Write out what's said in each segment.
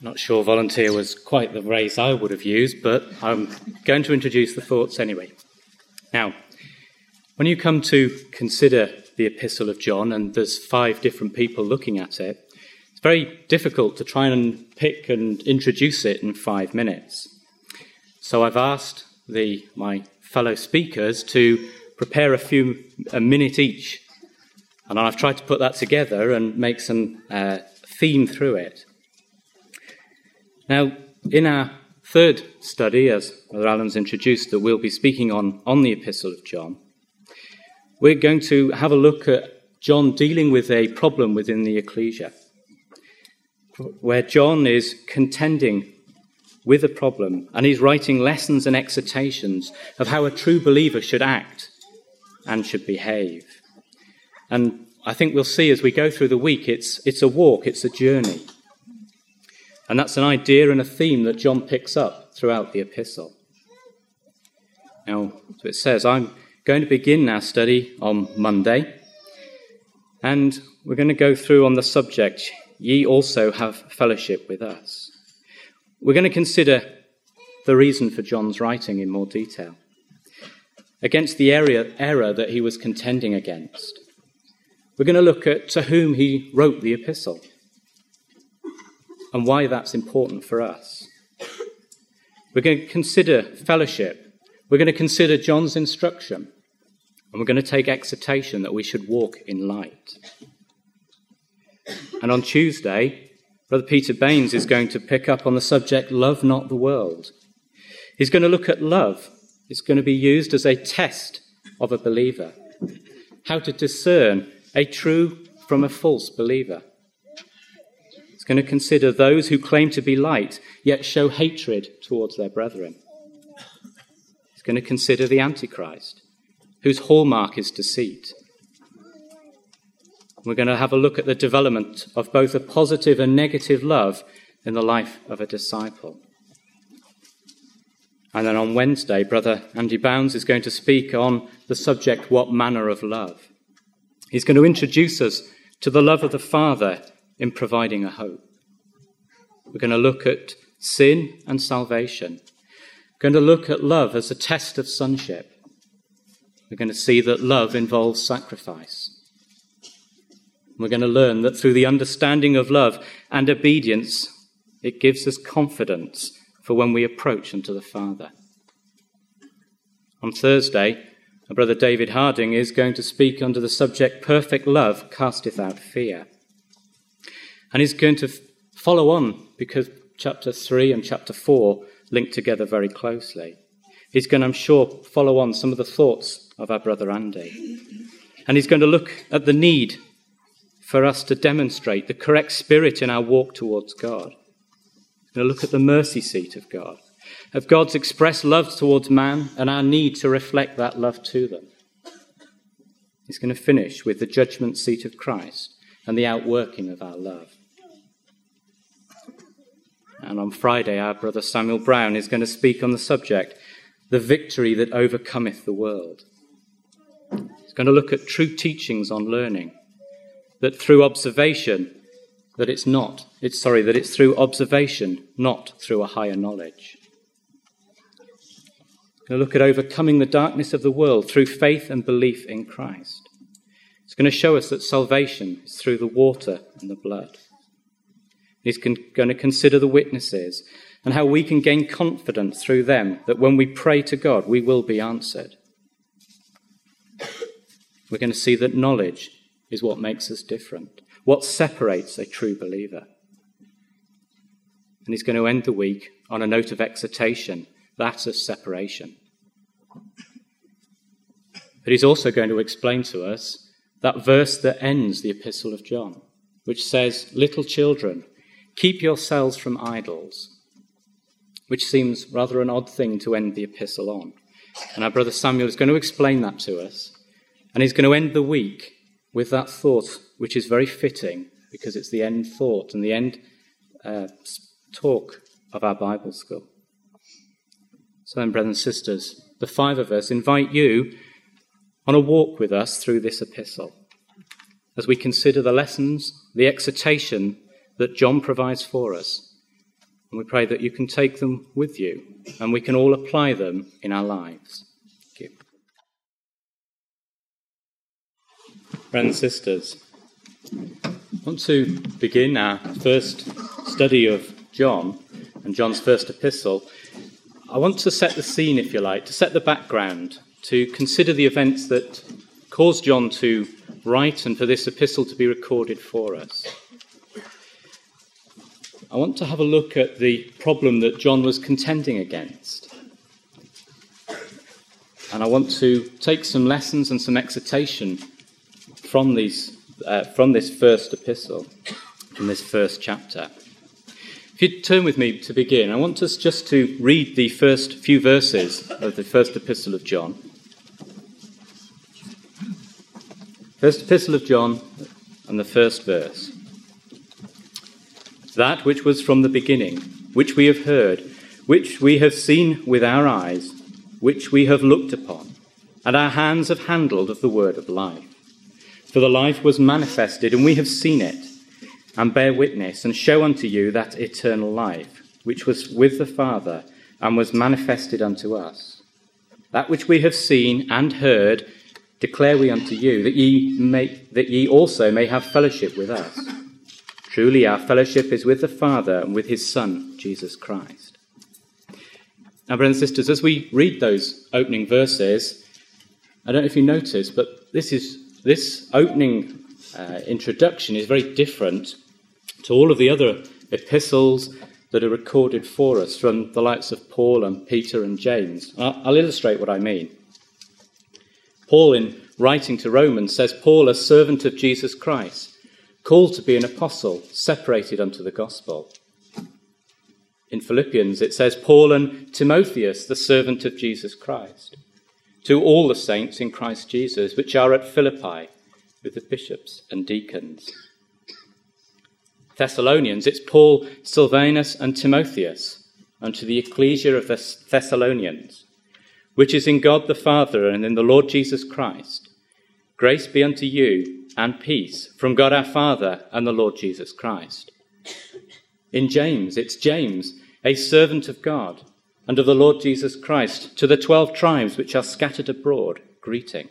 Not sure volunteer was quite the phrase I would have used, but I'm going to introduce the thoughts anyway. Now, when you come to consider the Epistle of John, and there's 5 different people looking at it, it's very difficult to try and pick and introduce it in 5 minutes. So I've asked my fellow speakers to prepare a minute each, and I've tried to put that together and make some theme through it. Now, in our third study, as Brother Alan's introduced, that we'll be speaking on the Epistle of John, we're going to have a look at John dealing with a problem within the ecclesia, where John is contending with a problem, and he's writing lessons and exhortations of how a true believer should act and should behave. And I think we'll see as we go through the week, it's a walk, it's a journey. And that's an idea and a theme that John picks up throughout the epistle. Now, so it says, I'm going to begin our study on Monday, and we're going to go through on the subject, ye also have fellowship with us. We're going to consider the reason for John's writing in more detail, against the error that he was contending against. We're going to look at to whom he wrote the epistle, and why that's important for us. We're going to consider fellowship. We're going to consider John's instruction. And we're going to take exhortation that we should walk in light. And on Tuesday, Brother Peter Baines is going to pick up on the subject, love not the world. He's going to look at love. It's going to be used as a test of a believer. How to discern a true from a false believer. It's going to consider those who claim to be light, yet show hatred towards their brethren. It's going to consider the Antichrist, whose hallmark is deceit. We're going to have a look at the development of both a positive and negative love in the life of a disciple. And then on Wednesday, Brother Andy Bounds is going to speak on the subject, what manner of love. He's going to introduce us to the love of the Father in providing a hope. We're going to look at sin and salvation. We're going to look at love as a test of sonship. We're going to see that love involves sacrifice. We're going to learn that through the understanding of love and obedience, it gives us confidence for when we approach unto the Father. On Thursday, our Brother David Harding is going to speak under the subject, perfect love casteth out fear. And he's going to follow on, because chapter 3 and chapter 4 link together very closely. He's going to, I'm sure, follow on some of the thoughts of our Brother Andy. And he's going to look at the need for us to demonstrate the correct spirit in our walk towards God. He's going to look at the mercy seat of God, of God's expressed love towards man and our need to reflect that love to them. He's going to finish with the judgment seat of Christ and the outworking of our love. And on Friday, our Brother Samuel Brown is going to speak on the subject, the victory that overcometh the world. He's going to look at true teachings on learning, that through observation, that it's through observation, not through a higher knowledge. He's going to look at overcoming the darkness of the world through faith and belief in Christ. It's going to show us that salvation is through the water and the blood. He's going to consider the witnesses and how we can gain confidence through them that when we pray to God, we will be answered. We're going to see that knowledge is what makes us different, what separates a true believer. And he's going to end the week on a note of exhortation, that of separation. But he's also going to explain to us that verse that ends the Epistle of John, which says, little children, keep yourselves from idols, which seems rather an odd thing to end the epistle on. And our Brother Samuel is going to explain that to us. And he's going to end the week with that thought, which is very fitting, because it's the end thought and the end talk of our Bible school. So then, brothers and sisters, the 5 of us invite you on a walk with us through this epistle, as we consider the lessons, the exhortation that John provides for us, And we pray that you can take them with you and we can all apply them in our lives. Thank you. Brothers and sisters, I want to begin our first study of John and John's first epistle. I want to set the scene, if you like, to set the background, to consider the events that caused John to write and for this epistle to be recorded for us. I want to have a look at the problem that John was contending against. And I want to take some lessons and some exhortation from this first epistle, from this first chapter. If you turn with me to begin, I want us just to read the first few verses of the first epistle of John. First epistle of John and the first verse. That which was from the beginning, which we have heard, which we have seen with our eyes, which we have looked upon, and our hands have handled of the word of life. For the life was manifested, and we have seen it, and bear witness, and show unto you that eternal life, which was with the Father, and was manifested unto us. That which we have seen and heard declare we unto you, that ye also may have fellowship with us. Truly our fellowship is with the Father and with his Son, Jesus Christ. Now, brothers and sisters, as we read those opening verses, I don't know if you noticed, but this opening introduction is very different to all of the other epistles that are recorded for us from the likes of Paul and Peter and James. I'll illustrate what I mean. Paul, in writing to Romans, says, Paul, a servant of Jesus Christ, called to be an apostle, separated unto the gospel. In Philippians, it says, Paul and Timotheus, the servant of Jesus Christ, to all the saints in Christ Jesus, which are at Philippi, with the bishops and deacons. Thessalonians, it's Paul, Silvanus, and Timotheus, unto the ecclesia of the Thessalonians, which is in God the Father and in the Lord Jesus Christ. Grace be unto you, and peace from God our Father and the Lord Jesus Christ. In James, it's James, a servant of God and of the Lord Jesus Christ, to the 12 tribes which are scattered abroad, greeting.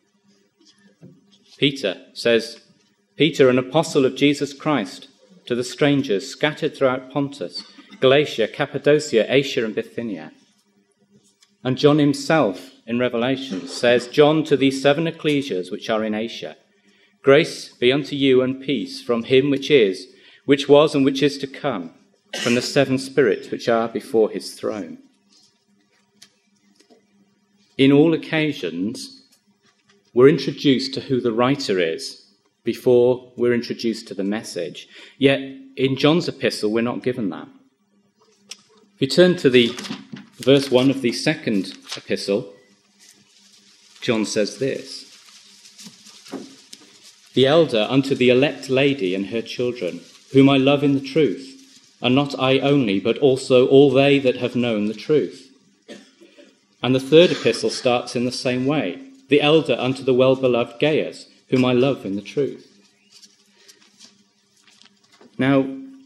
Peter says, Peter, an apostle of Jesus Christ, to the strangers scattered throughout Pontus, Galatia, Cappadocia, Asia, and Bithynia. And John himself, in Revelation, says, John, to these 7 ecclesias which are in Asia, grace be unto you and peace from him which is, which was, and which is to come, from the 7 spirits which are before his throne. In all occasions, we're introduced to who the writer is before we're introduced to the message. Yet, in John's epistle, we're not given that. If you turn to the verse 1 of the second epistle, John says this. The elder unto the elect lady and her children, whom I love in the truth, and not I only, but also all they that have known the truth. And the third epistle starts in the same way. The elder unto the well-beloved Gaius, whom I love in the truth. Now,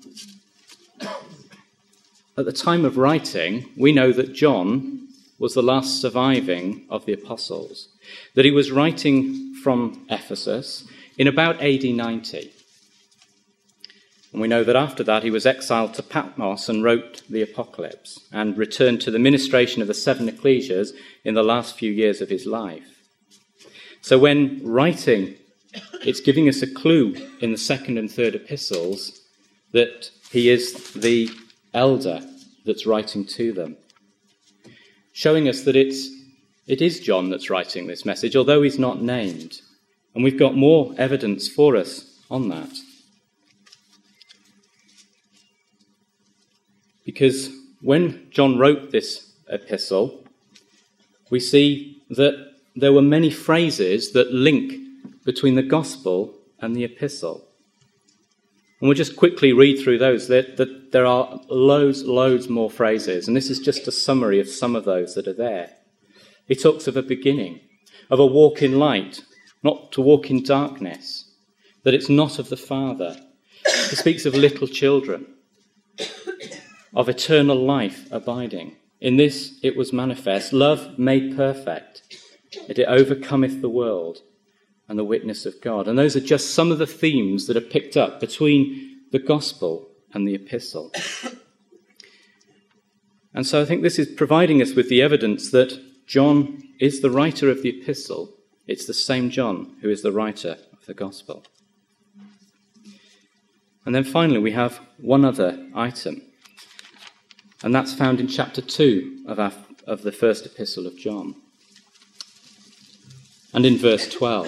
at the time of writing, we know that John was the last surviving of the apostles, that he was writing from Ephesus in about AD 90. And we know that after that he was exiled to Patmos and wrote the Apocalypse and returned to the ministration of the 7 ecclesias in the last few years of his life. So when writing, it's giving us a clue in the second and third epistles that he is the elder that's writing to them, showing us that it is John that's writing this message, although he's not named. And we've got more evidence for us on that. Because when John wrote this epistle, we see that there were many phrases that link between the gospel and the epistle. And we'll just quickly read through those. There are loads more phrases, and this is just a summary of some of those that are there. He talks of a beginning, of a walk in light, not to walk in darkness, that it's not of the Father. He speaks of little children. of eternal life abiding. In this it was manifest, love made perfect, that it overcometh the world, and the witness of God. And those are just some of the themes that are picked up between the gospel and the epistle. And so I think this is providing us with the evidence that John is the writer of the epistle. It's the same John who is the writer of the gospel. And then finally we have one other item, and that's found in chapter 2 of the first epistle of John. And in verse 12,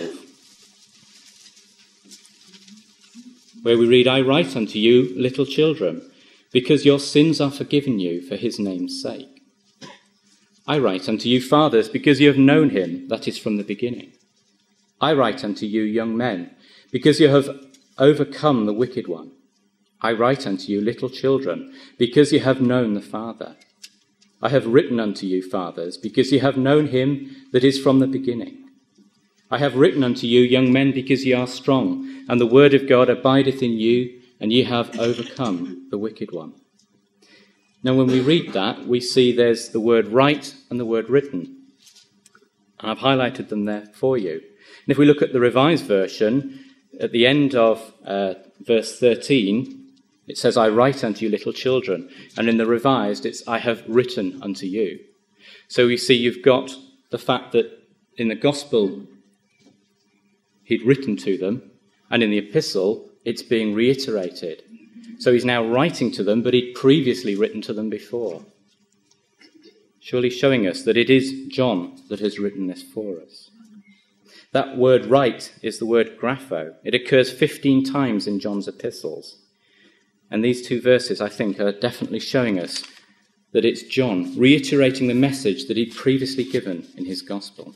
where we read, I write unto you, little children, because your sins are forgiven you for his name's sake. I write unto you, fathers, because you have known him that is from the beginning. I write unto you, young men, because you have overcome the wicked one. I write unto you, little children, because you have known the Father. I have written unto you, fathers, because you have known him that is from the beginning. I have written unto you, young men, because ye are strong, and the word of God abideth in you, and ye have overcome the wicked one. Now, when we read that, we see there's the word write and the word written. And I've highlighted them there for you. And if we look at the Revised Version, at the end of verse 13, it says, I write unto you, little children. And in the Revised, it's, I have written unto you. So we see you've got the fact that in the Gospel, he'd written to them, and in the Epistle, it's being reiterated. So he's now writing to them, but he'd previously written to them before. Surely showing us that it is John that has written this for us. That word write is the word grapho. It occurs 15 times in John's epistles. And these two verses, I think, are definitely showing us that it's John reiterating the message that he'd previously given in his gospel.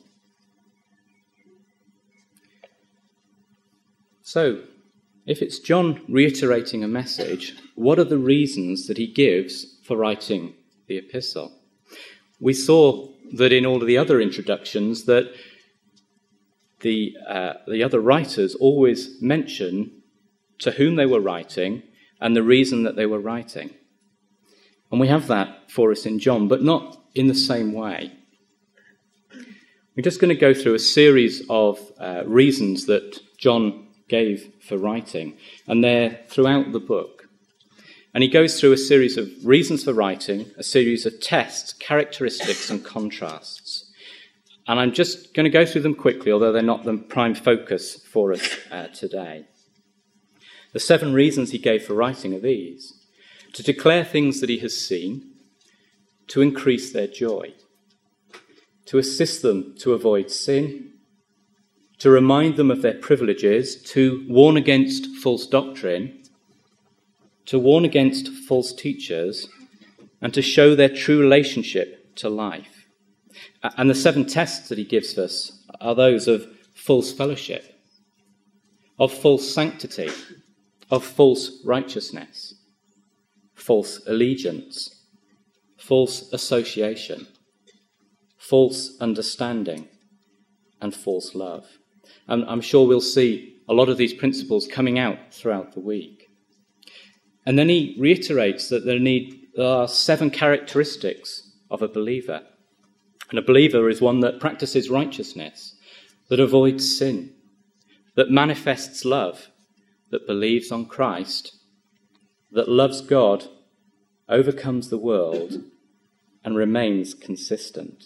So, if it's John reiterating a message, what are the reasons that he gives for writing the epistle? We saw that in all of the other introductions that the other writers always mention to whom they were writing and the reason that they were writing. And we have that for us in John, but not in the same way. We're just going to go through a series of reasons that John gave for writing, and they're throughout the book. And he goes through a series of reasons for writing, a series of tests, characteristics, and contrasts. And I'm just going to go through them quickly, although they're not the prime focus for us today. The 7 reasons he gave for writing are these: to declare things that he has seen, to increase their joy, to assist them to avoid sin, to remind them of their privileges, to warn against false doctrine, to warn against false teachers, and to show their true relationship to life. And the 7 tests that he gives us are those of false fellowship, of false sanctity, of false righteousness, false allegiance, false association, false understanding, and false love. And I'm sure we'll see a lot of these principles coming out throughout the week. And then he reiterates that there are 7 characteristics of a believer. And a believer is one that practices righteousness, that avoids sin, that manifests love, that believes on Christ, that loves God, overcomes the world, and remains consistent.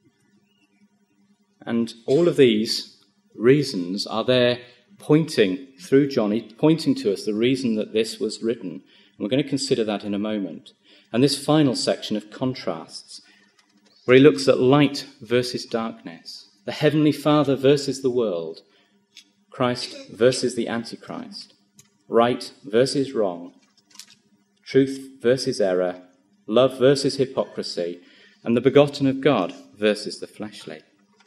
And all of these reasons are there pointing through John, pointing to us the reason that this was written. And we're going to consider that in a moment. And this final section of contrasts, where he looks at light versus darkness, the Heavenly Father versus the world, Christ versus the Antichrist, right versus wrong, truth versus error, love versus hypocrisy, and the begotten of God versus the fleshly.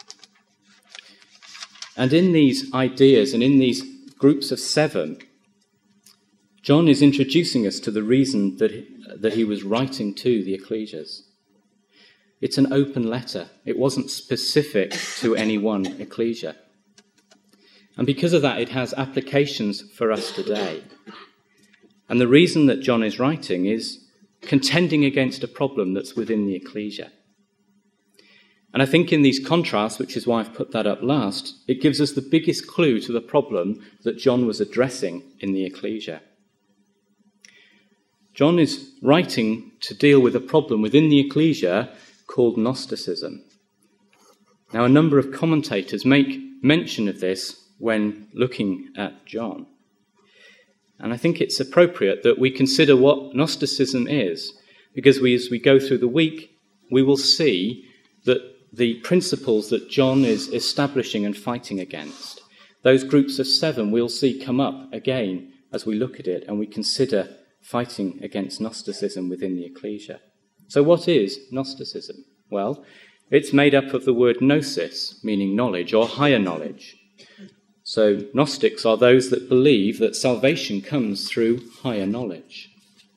And in these ideas and in these groups of 7, John is introducing us to the reason that he was writing to the ecclesias. It's an open letter. It wasn't specific to any one ecclesia. And because of that, it has applications for us today. And the reason that John is writing is contending against a problem that's within the ecclesia. And I think in these contrasts, which is why I've put that up last, it gives us the biggest clue to the problem that John was addressing in the ecclesia. John is writing to deal with a problem within the ecclesia called Gnosticism. Now, a number of commentators make mention of this when looking at John. And I think it's appropriate that we consider what Gnosticism is, because as we go through the week, we will see that the principles that John is establishing and fighting against, those groups of 7 we'll see come up again as we look at it and we consider fighting against Gnosticism within the ecclesia. So what is Gnosticism? Well, it's made up of the word gnosis, meaning knowledge or higher knowledge. So Gnostics are those that believe that salvation comes through higher knowledge.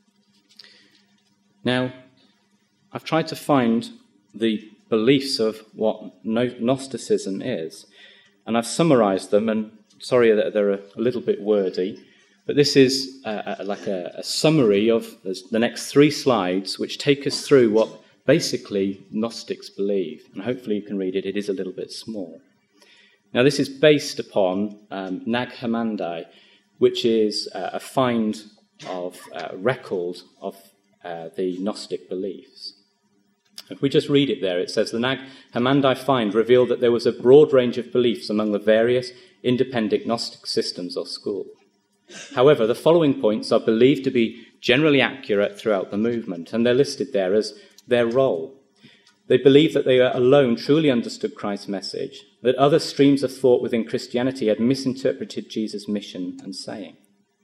Now, I've tried to find the beliefs of what Gnosticism is, and I've summarised them, and sorry that they're a little bit wordy, but this is like a summary of the next 3 slides, which take us through what basically Gnostics believe, and hopefully you can read it. It is a little bit small. Now, this is based upon Nag Hammadi, which is a find of record of the Gnostic beliefs. If we just read it there, it says, the Nag Hammadi find revealed that there was a broad range of beliefs among the various independent Gnostic systems or schools. However, the following points are believed to be generally accurate throughout the movement, and they're listed there as their role. They believe that they alone truly understood Christ's message, that other streams of thought within Christianity had misinterpreted Jesus' mission and saying.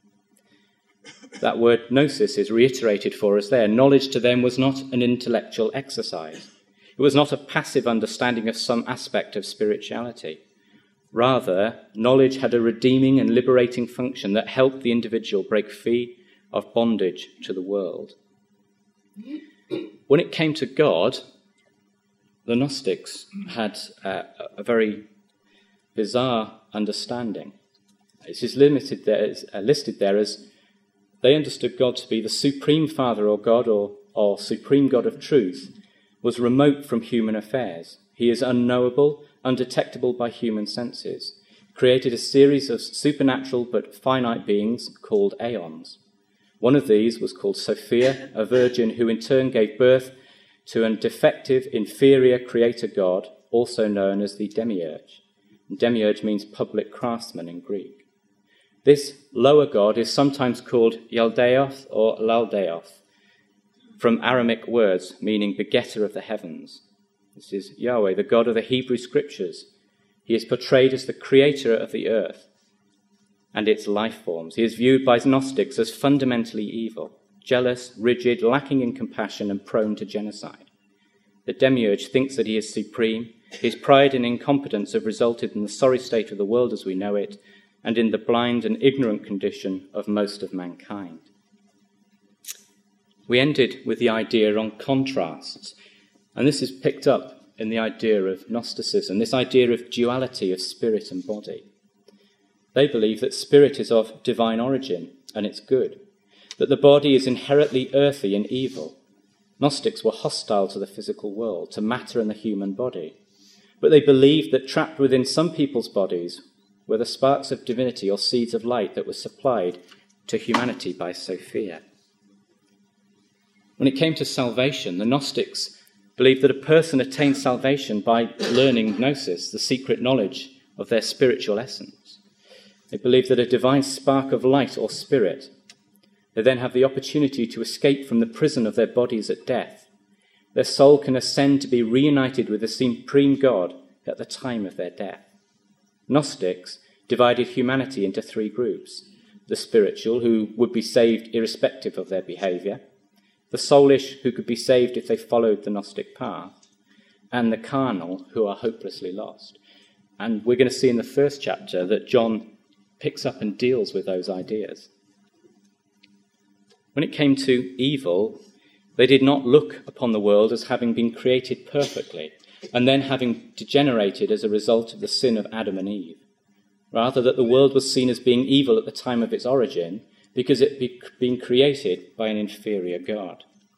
That word gnosis is reiterated for us there. Knowledge to them was not an intellectual exercise. It was not a passive understanding of some aspect of spirituality. Rather, knowledge had a redeeming and liberating function that helped the individual break free of bondage to the world. When it came to God, the Gnostics had a very bizarre understanding. It is listed there as they understood God to be the supreme Father or God or supreme God of truth, was remote from human affairs. He is unknowable, undetectable by human senses, created a series of supernatural but finite beings called aeons. One of these was called Sophia, a virgin who in turn gave birth to a defective, inferior creator god, also known as the demiurge. Demiurge means public craftsman in Greek. This lower god is sometimes called Yaldaeoth or Laldaeoth, from Aramaic words meaning begetter of the heavens. This is Yahweh, the God of the Hebrew Scriptures. He is portrayed as the creator of the earth and its life forms. He is viewed by Gnostics as fundamentally evil, jealous, rigid, lacking in compassion, and prone to genocide. The demiurge thinks that he is supreme. His pride and incompetence have resulted in the sorry state of the world as we know it, and in the blind and ignorant condition of most of mankind. We ended with the idea on contrasts, and this is picked up in the idea of Gnosticism, this idea of duality of spirit and body. They believe that spirit is of divine origin, and it's good, that the body is inherently earthy and evil. Gnostics were hostile to the physical world, to matter and the human body, but they believed that trapped within some people's bodies were the sparks of divinity or seeds of light that were supplied to humanity by Sophia. When it came to salvation, the Gnostics believed that a person attained salvation by learning gnosis, the secret knowledge of their spiritual essence. They believed that a divine spark of light or spirit, they then have the opportunity to escape from the prison of their bodies at death. Their soul can ascend to be reunited with the supreme God at the time of their death. Gnostics divided humanity into 3 groups: the spiritual, who would be saved irrespective of their behaviour; the soulish, who could be saved if they followed the Gnostic path; and the carnal, who are hopelessly lost. And we're going to see in the first chapter that John picks up and deals with those ideas. When it came to evil, they did not look upon the world as having been created perfectly and then having degenerated as a result of the sin of Adam and Eve. Rather, that the world was seen as being evil at the time of its origin because it had been created by an inferior God.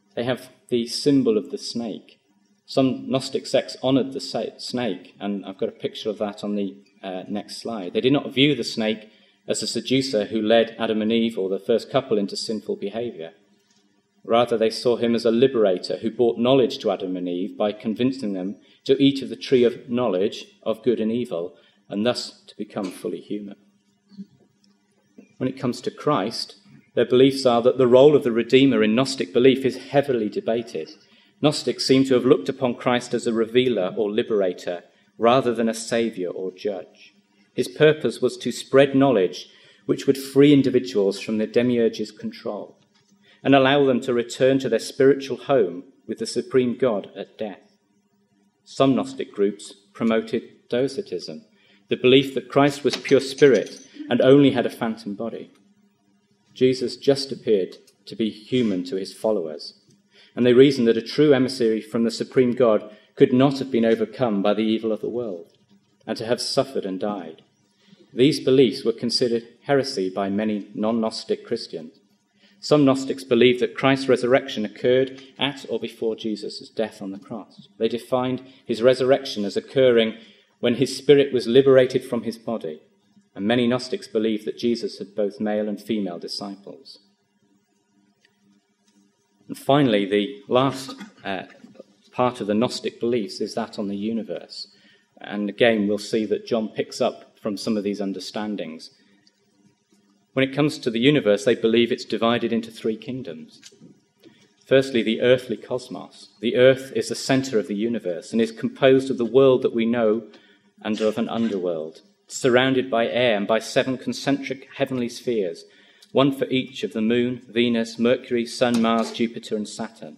They have the symbol of the snake. Some Gnostic sects honoured the snake, and I've got a picture of that on the next slide. They did not view the snake as a seducer who led Adam and Eve or the first couple into sinful behaviour. Rather, they saw him as a liberator who brought knowledge to Adam and Eve by convincing them to eat of the tree of knowledge of good and evil, and thus to become fully human. When it comes to Christ, their beliefs are that the role of the Redeemer in Gnostic belief is heavily debated. Gnostics seem to have looked upon Christ as a revealer or liberator rather than a saviour or judge. His purpose was to spread knowledge which would free individuals from the demiurge's control and allow them to return to their spiritual home with the supreme God at death. Some Gnostic groups promoted docetism, the belief that Christ was pure spirit and only had a phantom body. Jesus just appeared to be human to his followers, and they reasoned that a true emissary from the supreme God could not have been overcome by the evil of the world and to have suffered and died. These beliefs were considered heresy by many non-Gnostic Christians. Some Gnostics believed that Christ's resurrection occurred at or before Jesus' death on the cross. They defined his resurrection as occurring when his spirit was liberated from his body, and many Gnostics believed that Jesus had both male and female disciples. And finally, the last part of the Gnostic beliefs is that on the universe. And again, we'll see that John picks up from some of these understandings. When it comes to the universe, they believe it's divided into three kingdoms. Firstly, the earthly cosmos. The earth is the centre of the universe and is composed of the world that we know and of an underworld, surrounded by air and by 7 concentric heavenly spheres, one for each of the moon, Venus, Mercury, Sun, Mars, Jupiter, and Saturn.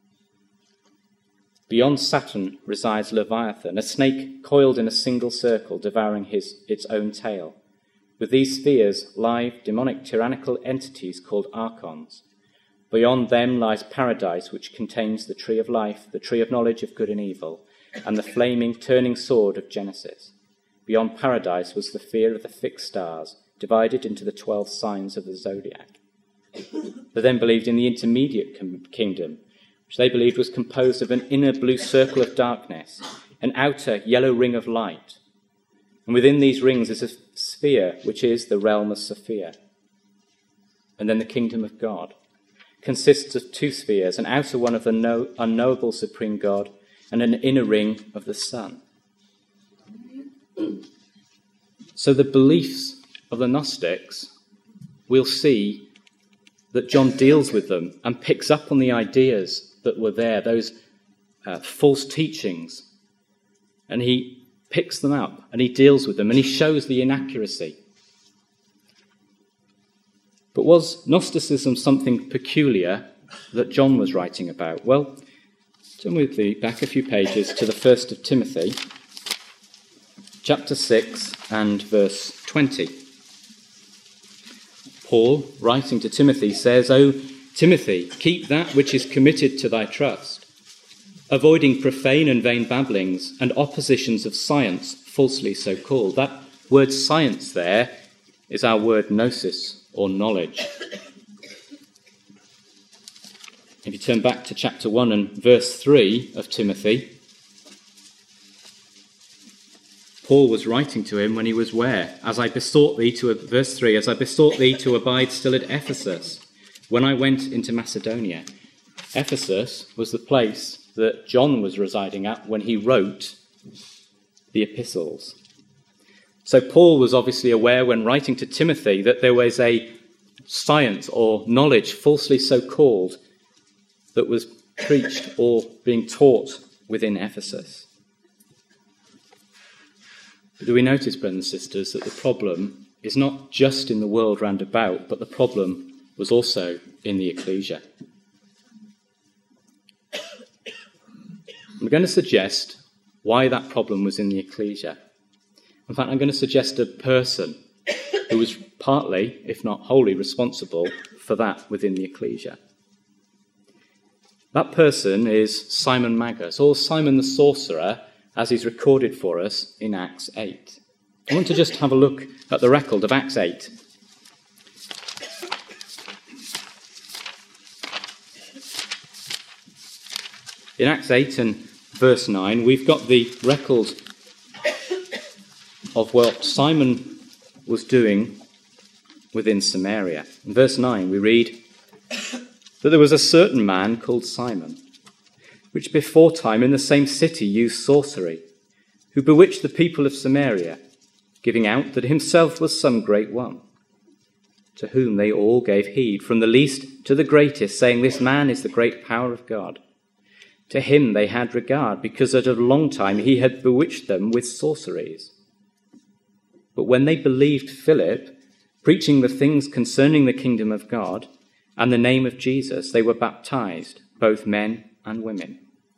Beyond Saturn resides Leviathan, a snake coiled in a single circle, devouring its own tail. With these spheres, live, demonic, tyrannical entities called archons. Beyond them lies paradise, which contains the tree of life, the tree of knowledge of good and evil, and the flaming, turning sword of Genesis. Beyond paradise was the sphere of the fixed stars, divided into the 12 signs of the zodiac. They then believed in the intermediate kingdom, which they believed was composed of an inner blue circle of darkness, an outer yellow ring of light. And within these rings is a sphere, which is the realm of Sophia. And then the kingdom of God consists of 2 spheres, an outer one of the unknowable supreme God and an inner ring of the Son. So the beliefs of the Gnostics, we'll see that John deals with them and picks up on the ideas that were there, those false teachings, and he picks them up and he deals with them and he shows the inaccuracy. But was Gnosticism something peculiar that John was writing about? Well, turn with me back a few pages to the 1st of Timothy, chapter 6 and verse 20. Paul, writing to Timothy, says, "O Timothy, keep that which is committed to thy trust, avoiding profane and vain babblings and oppositions of science, falsely so called." That word science there is our word gnosis, or knowledge. If you turn back to chapter 1 and verse 3 of Timothy, Paul was writing to him when he was where? Verse 3, as I besought thee to abide still at Ephesus, when I went into Macedonia. Ephesus was the place that John was residing at when he wrote the epistles. So Paul was obviously aware when writing to Timothy that there was a science or knowledge, falsely so called, that was preached or being taught within Ephesus. But do we notice, brothers and sisters, that the problem is not just in the world round about, but the problem was also in the ecclesia? I'm going to suggest why that problem was in the ecclesia. In fact, I'm going to suggest a person who was partly, if not wholly, responsible for that within the ecclesia. That person is Simon Magus, or Simon the Sorcerer, as he's recorded for us in Acts 8. I want to just have a look at the record of Acts 8. In Acts 8 and verse 9, we've got the record of what Simon was doing within Samaria. In verse 9 we read that there was a certain man called Simon, which before time in the same city used sorcery, who bewitched the people of Samaria, giving out that himself was some great one, to whom they all gave heed, from the least to the greatest, saying, "This man is the great power of God." To him they had regard, because at a long time he had bewitched them with sorceries. But when they believed Philip, preaching the things concerning the kingdom of God and the name of Jesus, they were baptized, both men and women.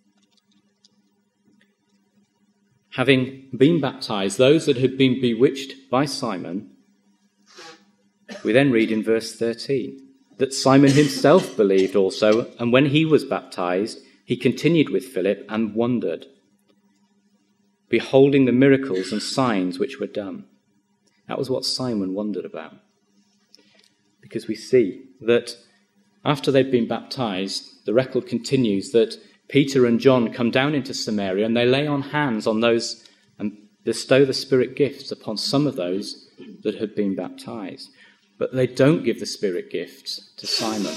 Having been baptized, those that had been bewitched by Simon, we then read in verse 13 that Simon himself believed also, and when he was baptized, he continued with Philip and wondered, beholding the miracles and signs which were done. That was what Simon wondered about. Because we see that after they've been baptized, the record continues that Peter and John come down into Samaria and they lay on hands on those and bestow the Spirit gifts upon some of those that had been baptized. But they don't give the Spirit gifts to Simon.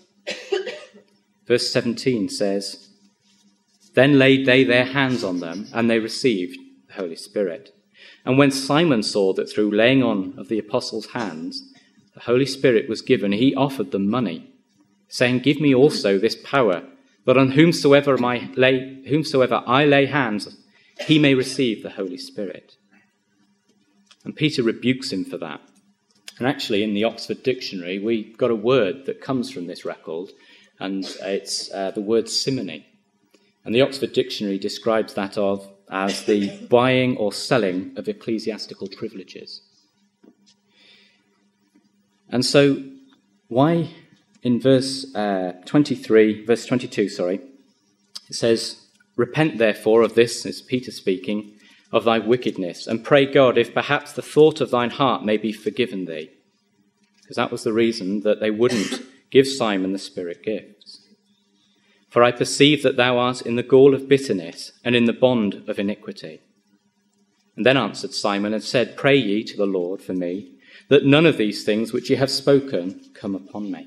Verse 17 says, "Then laid they their hands on them, and they received the Holy Spirit. And when Simon saw that through laying on of the apostles' hands, the Holy Spirit was given, he offered them money, saying, 'Give me also this power, that on whomsoever I lay hands, he may receive the Holy Spirit.'" And Peter rebukes him for that. And actually, in the Oxford Dictionary, we've got a word that comes from this record, and it's the word simony. And the Oxford Dictionary describes that as the buying or selling of ecclesiastical privileges. And so, why in verse 22, it says, "Repent therefore of this," is Peter speaking, "of thy wickedness, and pray God, if perhaps the thought of thine heart may be forgiven thee." Because that was the reason that they wouldn't give Simon the Spirit gifts. "For I perceive that thou art in the gall of bitterness and in the bond of iniquity." And then answered Simon and said, "Pray ye to the Lord for me, that none of these things which ye have spoken come upon me."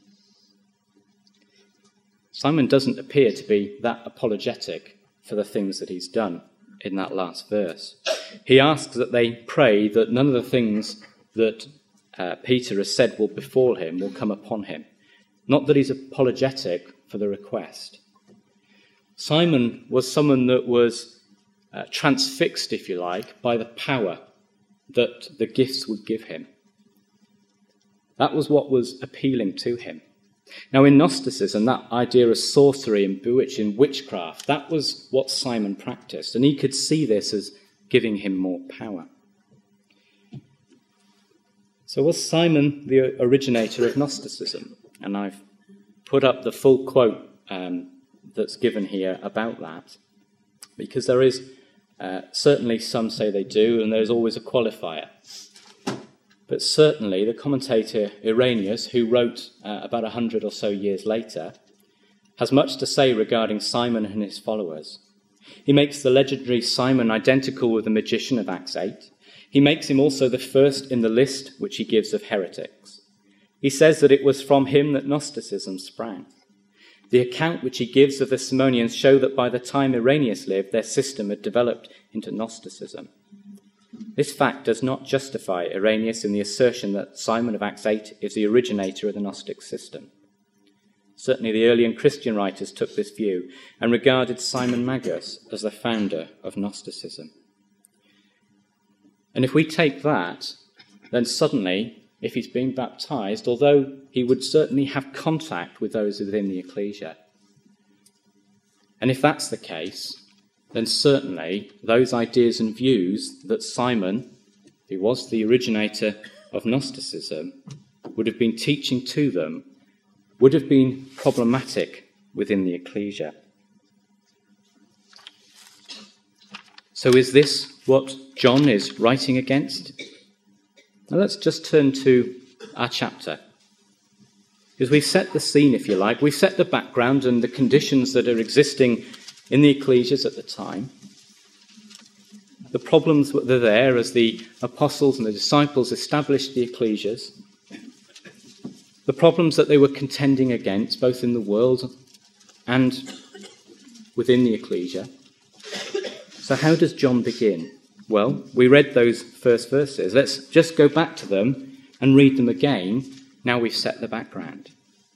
Simon doesn't appear to be that apologetic for the things that he's done in that last verse. He asks that they pray that none of the things that Peter has said will befall him will come upon him. Not that he's apologetic for the request. Simon was someone that was transfixed, if you like, by the power that the gifts would give him. That was what was appealing to him. Now, in Gnosticism, that idea of sorcery and bewitching, witchcraft, that was what Simon practiced, and he could see this as giving him more power. So was Simon the originator of Gnosticism? And I've put up the full quote that's given here about that, because there is certainly some say they do, and there's always a qualifier. But certainly the commentator Irenaeus, who wrote about 100 or so years later, has much to say regarding Simon and his followers. He makes the legendary Simon identical with the magician of Acts 8. He makes him also the first in the list which he gives of heretics. He says that it was from him that Gnosticism sprang. The account which he gives of the Simonians show that by the time Irenaeus lived, their system had developed into Gnosticism. This fact does not justify Irenaeus in the assertion that Simon of Acts 8 is the originator of the Gnostic system. Certainly the early and Christian writers took this view and regarded Simon Magus as the founder of Gnosticism. And if we take that, then suddenly, if he's been baptized, although he would certainly have contact with those within the ecclesia, and if that's the case, then certainly those ideas and views that Simon, who was the originator of Gnosticism, would have been teaching to them, would have been problematic within the ecclesia. So is this what John is writing against? Now let's just turn to our chapter. Because we've set the scene, if you like. We've set the background and the conditions that are existing in the ecclesias at the time. The problems that are there as the apostles and the disciples established the ecclesias. The problems that they were contending against, both in the world and within the ecclesia. So how does John begin? Well, we read those first verses. Let's just go back to them and read them again. Now we've set the background.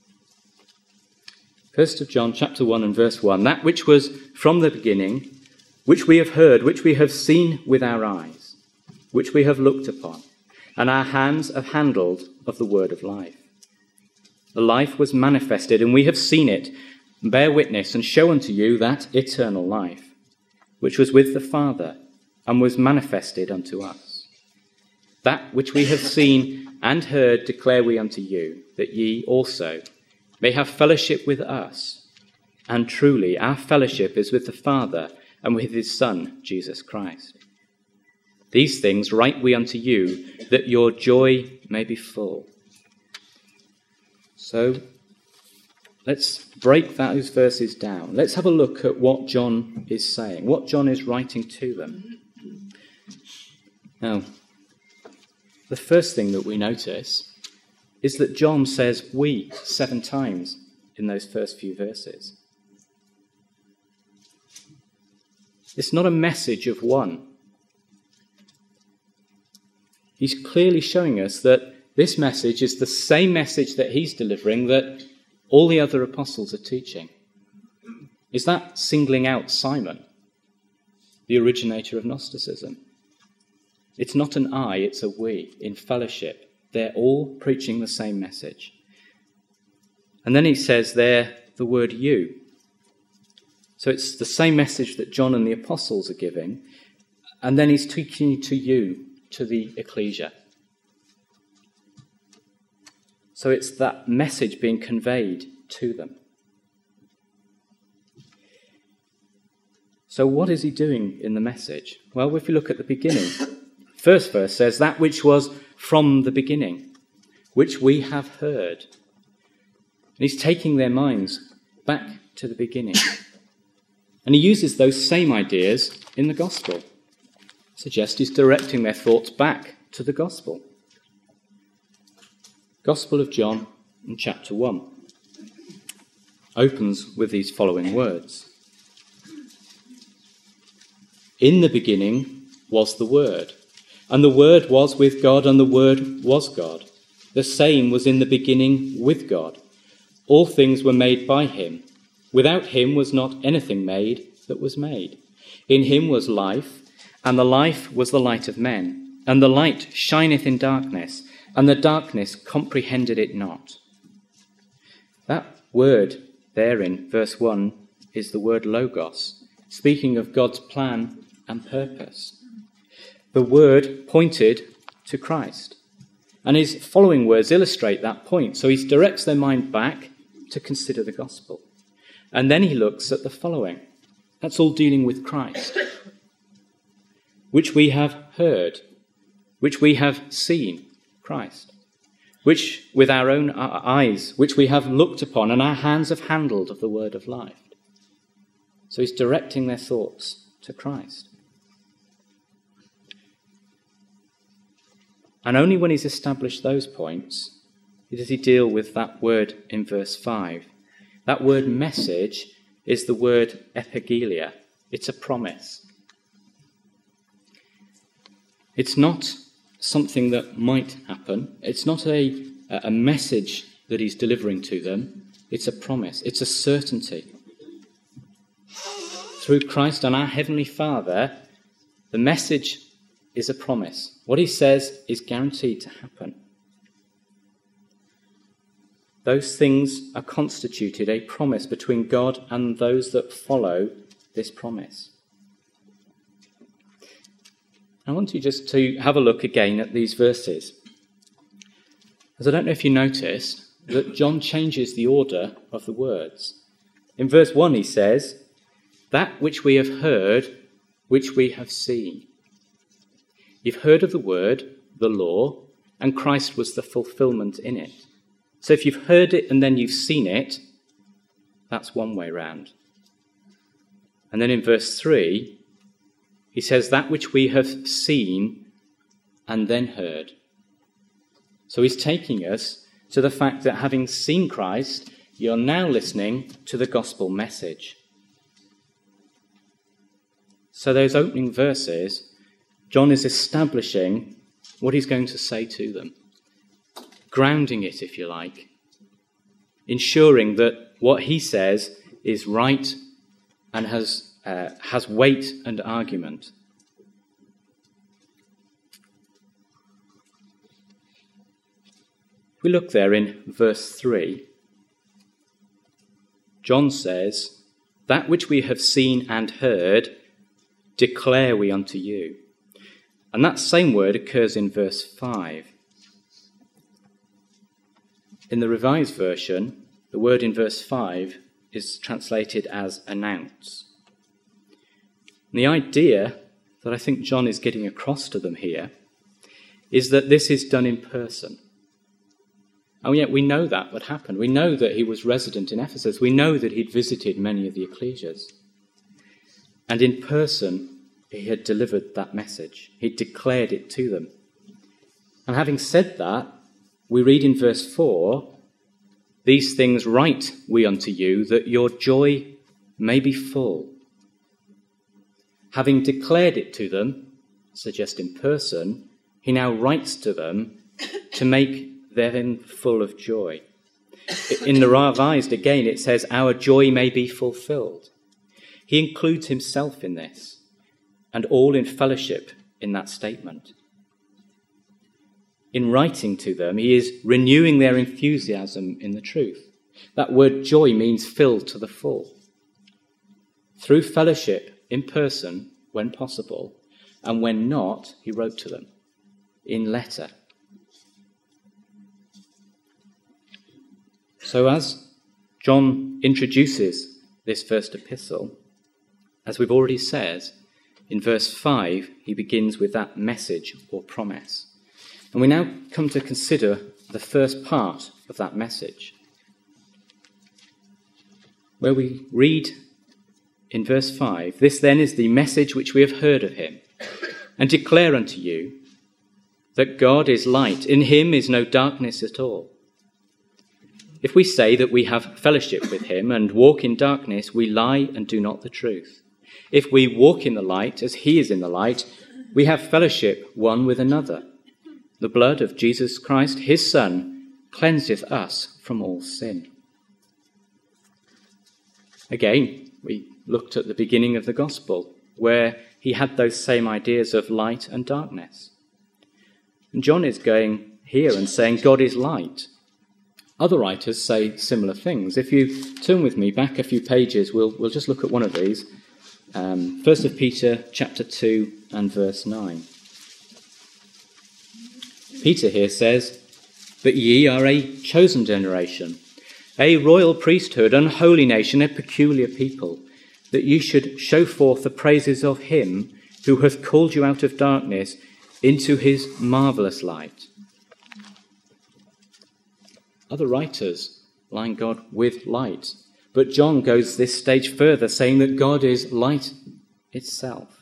1 John chapter 1 and verse 1. That which was from the beginning, which we have heard, which we have seen with our eyes, which we have looked upon, and our hands have handled of the word of life. The life was manifested, and we have seen it, and bear witness, and show unto you that eternal life, which was with the Father, and was manifested unto us. That which we have seen and heard declare we unto you, that ye also may have fellowship with us. And truly our fellowship is with the Father and with his Son, Jesus Christ. These things write we unto you, that your joy may be full. So let's break those verses down. Let's have a look at what John is saying, what John is writing to them. Now, the first thing that we notice is that John says we 7 times in those first few verses. It's not a message of one. He's clearly showing us that this message is the same message that he's delivering that all the other apostles are teaching. Is that singling out Simon, the originator of Gnosticism? It's not an I, it's a we, in fellowship. They're all preaching the same message. And then he says there the word you. So it's the same message that John and the apostles are giving. And then he's speaking to you, to the ecclesia. So it's that message being conveyed to them. So what is he doing in the message? Well, if you look at the beginning, first verse says, that which was from the beginning, which we have heard. And he's taking their minds back to the beginning. And he uses those same ideas in the gospel. I suggest he's directing their thoughts back to the gospel. Gospel of John in chapter 1 opens with these following words. In the beginning was the Word, and the Word was with God, and the Word was God. The same was in the beginning with God. All things were made by him. Without him was not anything made that was made. In him was life, and the life was the light of men. And the light shineth in darkness, and the darkness comprehended it not. That word there in verse 1 is the word logos, speaking of God's plan and purpose. The word pointed to Christ. And his following words illustrate that point. So he directs their mind back to consider the gospel. And then he looks at the following. That's all dealing with Christ. Which we have heard, which we have seen, Christ. Which with our own eyes, which we have looked upon, and our hands have handled of the word of life. So he's directing their thoughts to Christ. And only when he's established those points does he deal with that word in verse 5. That word message is the word epigelia. It's a promise. It's not something that might happen. It's not a message that he's delivering to them. It's a promise. It's a certainty. Through Christ and our Heavenly Father, the message is a promise. What he says is guaranteed to happen. Those things are constituted a promise between God and those that follow this promise. I want you just to have a look again at these verses. As I don't know if you noticed that John changes the order of the words. In verse 1 he says, that which we have heard, which we have seen. You've heard of the word, the law, and Christ was the fulfillment in it. So if you've heard it and then you've seen it, that's one way round. And then in verse 3, he says, that which we have seen and then heard. So he's taking us to the fact that having seen Christ, you're now listening to the gospel message. So those opening verses, John is establishing what he's going to say to them, grounding it, if you like, ensuring that what he says is right and has weight and argument. If we look there in verse 3, John says, that which we have seen and heard, declare we unto you. And that same word occurs in verse 5. In the Revised Version, the word in verse 5 is translated as announce. And the idea that I think John is getting across to them here is that this is done in person. And yet we know that would happen. We know that he was resident in Ephesus. We know that he'd visited many of the ecclesias. And in person, he had delivered that message. He'd declared it to them. And having said that, we read in verse 4, these things write we unto you, that your joy may be full. Having declared it to them, suggest in person, he now writes to them to make them full of joy. In the Revised, again, it says, our joy may be fulfilled. He includes himself in this, and all in fellowship in that statement. In writing to them, he is renewing their enthusiasm in the truth. That word joy means filled to the full. Through fellowship in person, when possible, and when not, he wrote to them in letter. So as John introduces this first epistle, as we've already said, in verse 5, he begins with that message or promise. And we now come to consider the first part of that message, where we read in verse 5, this then is the message which we have heard of him, and declare unto you that God is light, in him is no darkness at all. If we say that we have fellowship with him and walk in darkness, we lie and do not the truth. If we walk in the light as he is in the light, we have fellowship one with another. The blood of Jesus Christ, his Son, cleanseth us from all sin. Again, we looked at the beginning of the gospel, where he had those same ideas of light and darkness. And John is going here and saying God is light. Other writers say similar things. If you turn with me back a few pages, we'll just look at one of these. 1 Peter chapter 2 and verse 9. Peter here says, but ye are a chosen generation, a royal priesthood, an holy nation, a peculiar people, that ye should show forth the praises of him who hath called you out of darkness into his marvellous light. Other writers line God with light, but John goes this stage further, saying that God is light itself.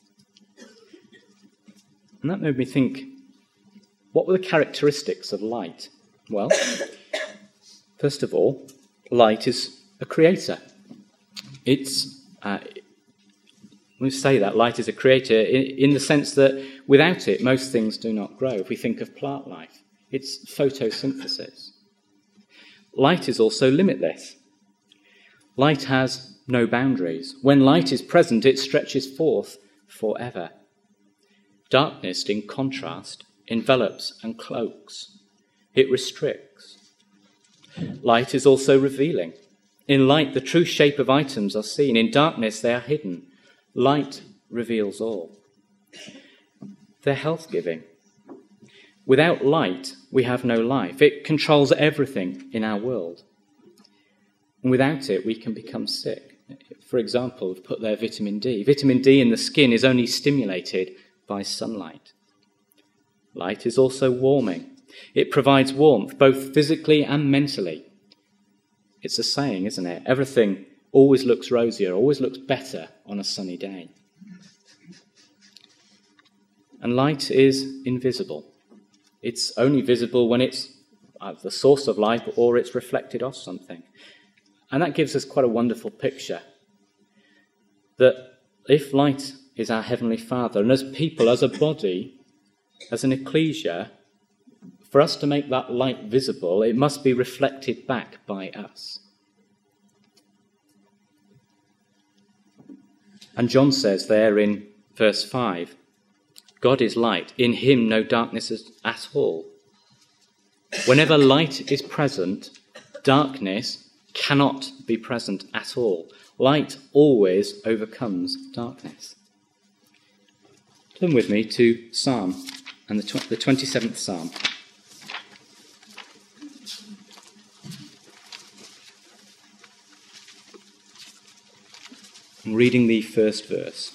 And that made me think, what were the characteristics of light? Well, first of all, light is a creator. We say that light is a creator in the sense that without it, most things do not grow. If we think of plant life, it's photosynthesis. Light is also limitless. Light has no boundaries. When light is present, it stretches forth forever. Darkness, in contrast, envelops and cloaks. It restricts. Light is also revealing. In light, the true shape of items are seen. In darkness, they are hidden. Light reveals all. They're health-giving. Without light, we have no life. It controls everything in our world. And without it, we can become sick. For example, we've put there vitamin D. Vitamin D in the skin is only stimulated by sunlight. Light is also warming. It provides warmth, both physically and mentally. It's a saying, isn't it? Everything always looks rosier, always looks better on a sunny day. And light is invisible. It's only visible when it's the source of light or it's reflected off something. And that gives us quite a wonderful picture that if light is our Heavenly Father, and as people, as a body, as an ecclesia, for us to make that light visible, it must be reflected back by us. And John says there in verse 5, God is light, in him no darkness at all. Whenever light is present, darkness cannot be present at all. Light always overcomes darkness. Turn with me to Psalm, and the 27th Psalm. I'm reading the first verse.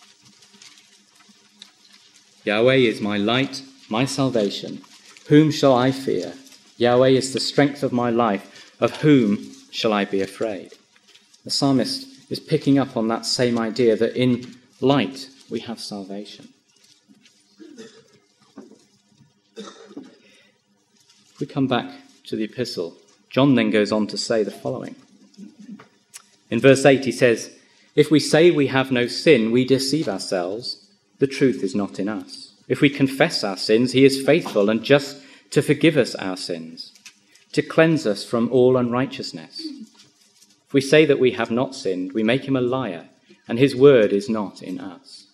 Yahweh is my light, my salvation. Whom shall I fear? Yahweh is the strength of my life. Of whom shall I be afraid? The psalmist is picking up on that same idea that in light we have salvation. If we come back to the epistle, John then goes on to say the following. In verse 8 he says, if we say we have no sin, we deceive ourselves. The truth is not in us. If we confess our sins, he is faithful and just to forgive us our sins, to cleanse us from all unrighteousness. If we say that we have not sinned, we make him a liar, and his word is not in us.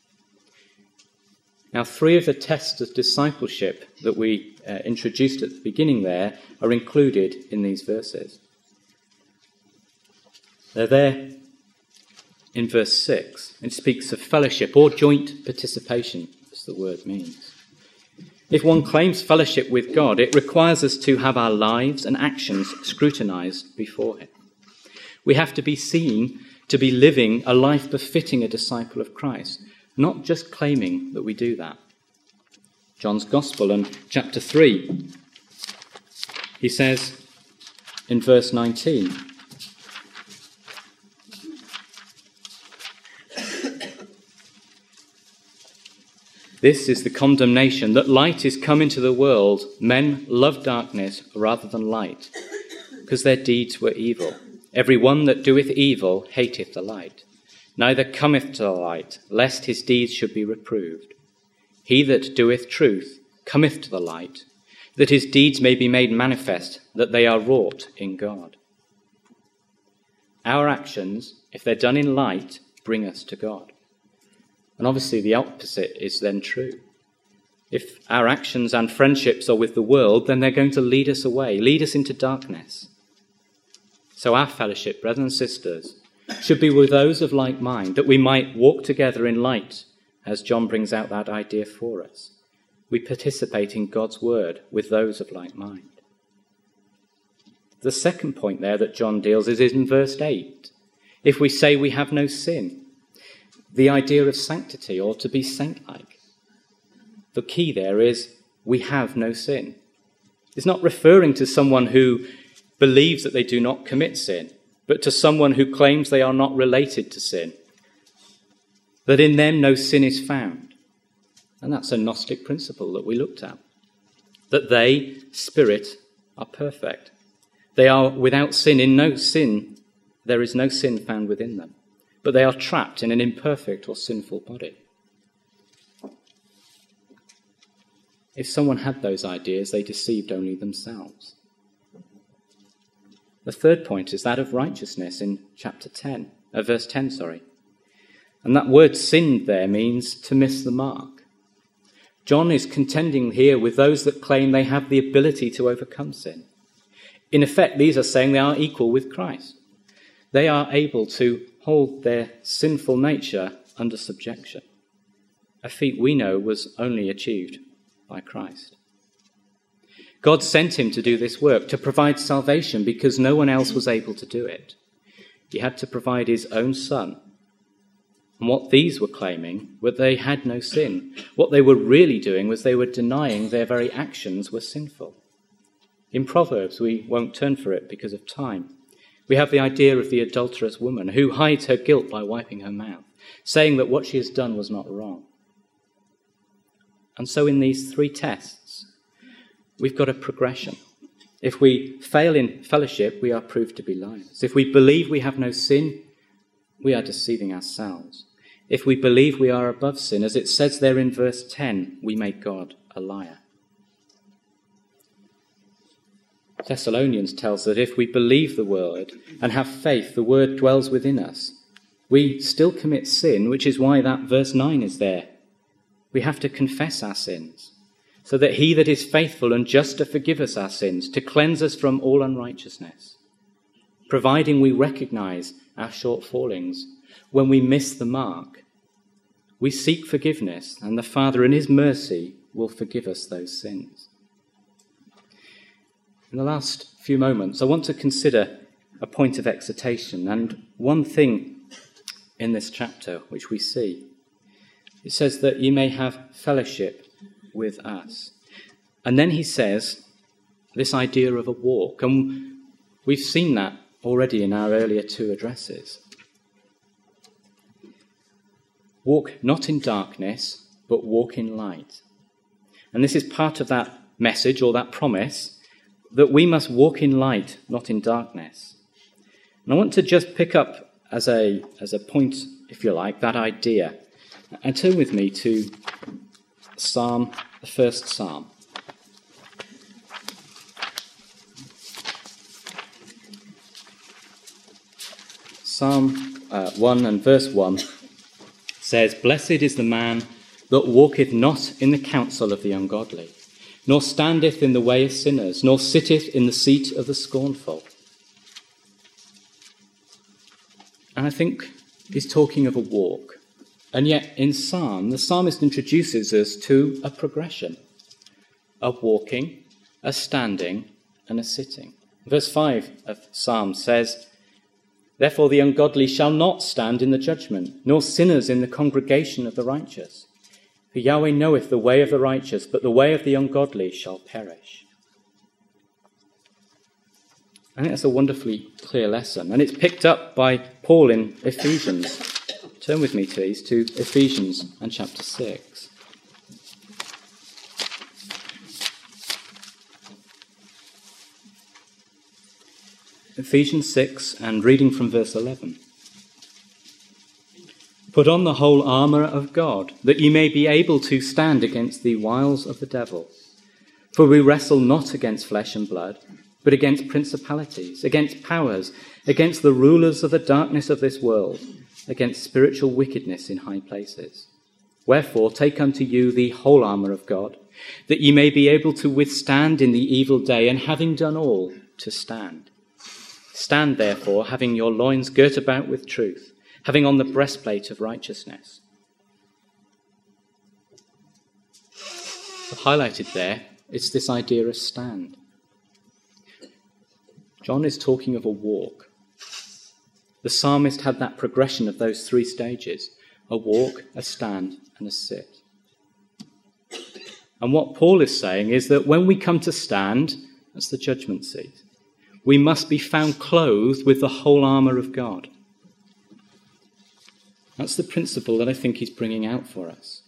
Now, 3 of the tests of discipleship that we introduced at the beginning there are included in these verses. They're there in verse 6. It speaks of fellowship or joint participation, as the word means. If one claims fellowship with God, it requires us to have our lives and actions scrutinized before him. We have to be seen to be living a life befitting a disciple of Christ, not just claiming that we do that. John's Gospel in chapter 3, he says in verse 19, this is the condemnation, that light is come into the world. Men love darkness rather than light, because their deeds were evil. Every one that doeth evil hateth the light, neither cometh to the light, lest his deeds should be reproved. He that doeth truth cometh to the light, that his deeds may be made manifest, that they are wrought in God. Our actions, if they're done in light, bring us to God. And obviously the opposite is then true. If our actions and friendships are with the world, then they're going to lead us away, lead us into darkness. So our fellowship, brothers and sisters, should be with those of like mind, that we might walk together in light, as John brings out that idea for us. We participate in God's word with those of like mind. The second point there that John deals is in verse 8. If we say we have no sin, the idea of sanctity, or to be saint-like. The key there is we have no sin. It's not referring to someone who believes that they do not commit sin, but to someone who claims they are not related to sin, that in them no sin is found. And that's a Gnostic principle that we looked at, that they, spirit, are perfect. They are without sin. In no sin, there is no sin found within them, but they are trapped in an imperfect or sinful body. If someone had those ideas, they deceived only themselves. The third point is that of righteousness in verse 10. And that word sinned there means to miss the mark. John is contending here with those that claim they have the ability to overcome sin. In effect, these are saying they are equal with Christ. They are able to hold their sinful nature under subjection, a feat we know was only achieved by Christ. God sent him to do this work, to provide salvation, because no one else was able to do it. He had to provide his own Son, And what these were claiming was they had no sin. What they were really doing was they were denying their very actions were sinful. In Proverbs, we won't turn for it because of time. We have the idea of the adulterous woman who hides her guilt by wiping her mouth, saying that what she has done was not wrong. And so in these three tests, we've got a progression. If we fail in fellowship, we are proved to be liars. If we believe we have no sin, we are deceiving ourselves. If we believe we are above sin, as it says there in verse 10, we make God a liar. Thessalonians tells that if we believe the word and have faith, the word dwells within us. We still commit sin, which is why that verse 9 is there. We have to confess our sins, so that he that is faithful and just to forgive us our sins, to cleanse us from all unrighteousness, providing we recognize our shortfallings. When we miss the mark, we seek forgiveness, and the Father in his mercy will forgive us those sins. In the last few moments, I want to consider a point of exhortation, and one thing in this chapter which we see. It says that ye may have fellowship with us. And then he says this idea of a walk, and we've seen that already in our earlier two addresses. Walk not in darkness, but walk in light. And this is part of that message or that promise that we must walk in light, not in darkness. And I want to just pick up as a point, if you like, that idea. And turn with me to the first Psalm. Psalm 1 and verse 1 says, "Blessed is the man that walketh not in the counsel of the ungodly, nor standeth in the way of sinners, nor sitteth in the seat of the scornful." And I think he's talking of a walk. And yet in Psalm, the psalmist introduces us to a progression, a walking, a standing, and a sitting. Verse 5 of Psalm says, "Therefore the ungodly shall not stand in the judgment, nor sinners in the congregation of the righteous. For Yahweh knoweth the way of the righteous, but the way of the ungodly shall perish." I think that's a wonderfully clear lesson, and it's picked up by Paul in Ephesians. Turn with me, please, to Ephesians and chapter 6. Ephesians 6, and reading from verse 11. "Put on the whole armour of God, that ye may be able to stand against the wiles of the devil. For we wrestle not against flesh and blood, but against principalities, against powers, against the rulers of the darkness of this world, against spiritual wickedness in high places. Wherefore take unto you the whole armour of God, that ye may be able to withstand in the evil day, and having done all, to stand. Stand therefore, having your loins girt about with truth, having on the breastplate of righteousness." Highlighted there, it's this idea of stand. John is talking of a walk. The psalmist had that progression of those three stages: a walk, a stand, and a sit. And what Paul is saying is that when we come to stand, that's the judgment seat, we must be found clothed with the whole armour of God. That's the principle that I think he's bringing out for us.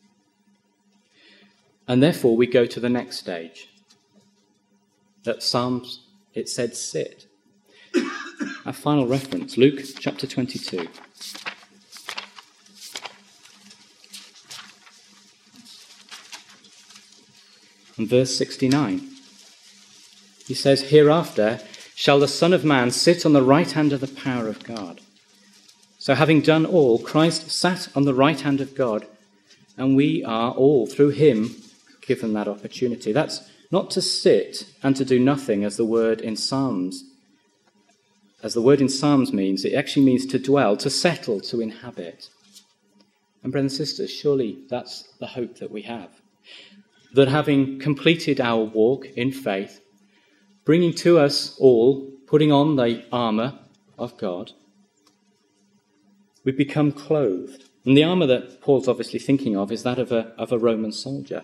And therefore we go to the next stage. At Psalms, it said sit. Our final reference, Luke chapter 22. And verse 69. He says, "Hereafter shall the Son of Man sit on the right hand of the power of God." So having done all, Christ sat on the right hand of God, and we are all, through him, given that opportunity. That's not to sit and to do nothing, as the word in Psalms means. It actually means to dwell, to settle, to inhabit. And brothers and sisters, surely that's the hope that we have. That having completed our walk in faith, bringing to us all, putting on the armour of God, We become clothed. And the armour that Paul's obviously thinking of is that of a Roman soldier.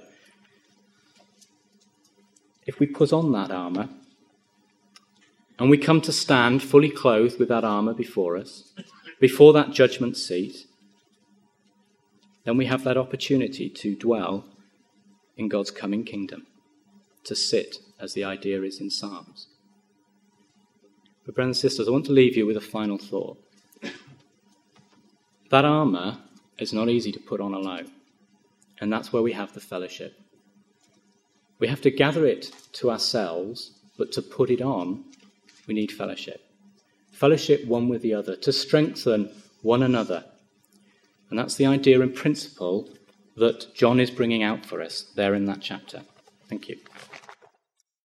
If we put on that armour, and we come to stand fully clothed with that armour before us, before that judgment seat, then we have that opportunity to dwell in God's coming kingdom, to sit, as the idea is in Psalms. But brothers and sisters, I want to leave you with a final thought. That armour is not easy to put on alone, and that's where we have the fellowship. We have to gather it to ourselves, but to put it on, we need fellowship. Fellowship one with the other, to strengthen one another. And that's the idea and principle that John is bringing out for us there in that chapter. Thank you.